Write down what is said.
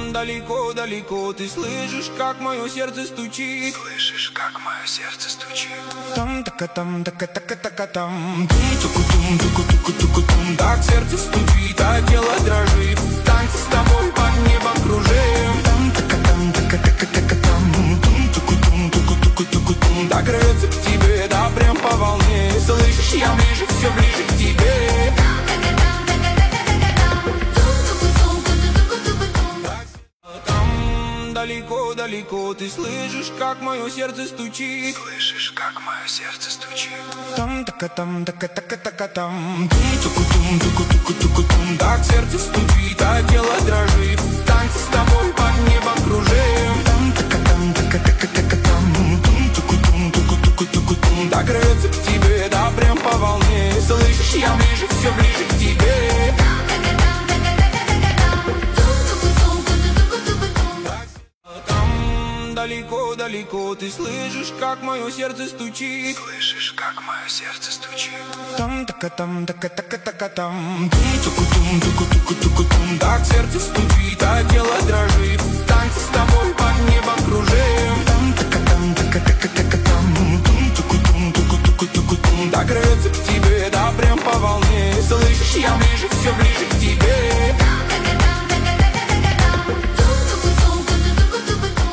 далеко-далеко. Ты слышишь, как мое сердце стучит? Слышишь, как мое сердце стучит? Там така там така така така там. Туку-тум, туку-туку-туку-тум. Так сердце стучит, а тело дрожит. Танцы с тобой под небом кружим. Там така там така така така там. Туку-тум, туку-туку-туку-тум. Так рвется к тебе, да прям по волне. Слышишь, я ближе, все ближе к тебе. Далеко-далеко, ты слышишь, как мое сердце стучит? Слышишь, как мое сердце стучит? Там така там така така така там. Туку-тум, туку-туку-туку-тум. Так сердце стучит, а тело дрожит. Танцы с тобой под небом кружим. Там така там така така така там. Туку-тум, туку-туку-туку-тум. Так рвется к тебе, да прям по волне. Слышишь, я ближе, все ближе к тебе. Далеко-далеко, ты слышишь, как мое сердце стучит? Слышишь, как мое сердце стучит? Там така там така така така там. Туку-тум, туку-туку-туку-тум. Так сердце стучит, а тело дрожит. Танцы с тобой под небом кружим. Там така там така така така там. Туку-тум, туку-туку-туку-тум. Так рвется к тебе, да прям по волне. Слышишь, я ближе, все ближе к тебе.